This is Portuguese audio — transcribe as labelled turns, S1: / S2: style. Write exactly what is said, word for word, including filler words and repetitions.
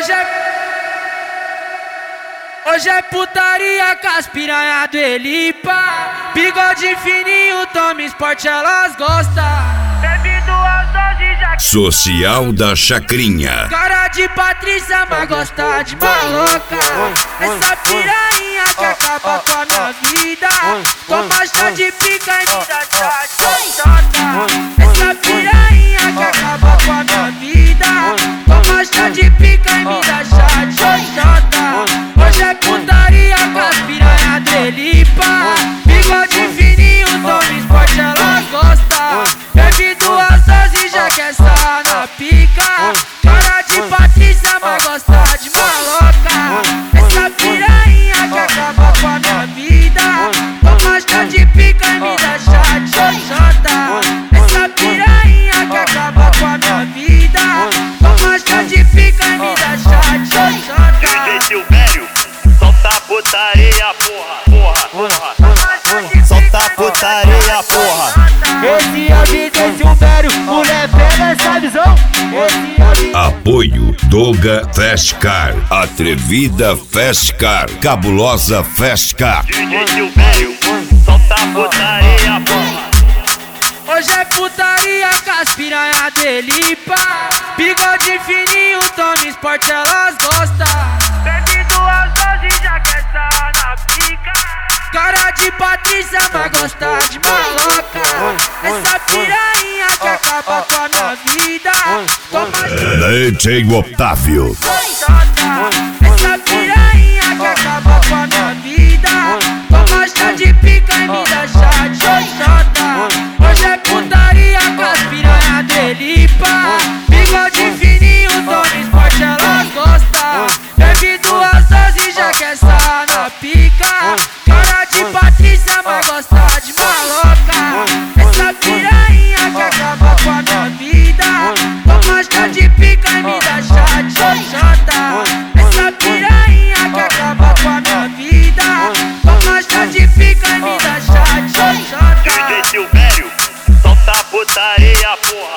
S1: Hoje é... Hoje é putaria com as piranha do Elipa. Bigode fininho, toma esporte, elas gostam. Bebe duas doses já...
S2: Social da Chacrinha.
S1: Cara de Patrícia, mas gosta de maloca. Essa piranha que acaba com a minha vida. Toma chá de pica e me dá chá de xoxota. Essa piranha que acaba com a minha vida. Toma chá de pica e me dá chá de xoxota. Hoje é putaria com as piranha do Elipa. Bigode fininho, toma esporte, ela gosta. Bebe duas doses, já quer sarrar na pica. Cara de Patrícia, mas gosta de maloca. Essa piranha que acaba com a minha vida. Toma chá de pica e me dá chá de xoxota. Essa piranha que acaba com a minha vida. Toma chá de pica e me dá chá de xoxota.
S3: D J Silvério, solta a putaria, porra, porra, porra. Solta a putaria, porra.
S1: Esse é o D J Silvério, mulher pega essa visão. Esse é o D J...
S2: Apoio Doga Fast Car, Atrevida Fast Car, Cabulosa Fast Car.
S3: D J Silvério, solta a putaria, porra.
S1: Hoje é putaria com as piranha do Elipa. Bigode fininho, toma esporte, elas gostam. Bebe duas doses, já quer sarrar na pica. Cara de Patrícia, mas gosta de maloca. Essa piranha que acaba com a minha vida. Toma
S2: D J Otávio.
S1: xoxota. Essa piranha que acaba com a minha vida. Toma chá de pica e me dá chá de xoxota. Hoje é putaria com as piranha do Elipa. Bigode fininho, toma esporte, elas gostam. Bebe duas doses, já quer sarrar na pica. Cara de Patrícia, mas gosta de maloca. Essa piranha que acaba com a minha vida. Toma chá de pica e me dá chá de xoxota. Essa piranha que acaba com a minha vida. Toma chá de pica e me dá chá de xoxota.
S3: D J Silvério, solta a putaria, porra.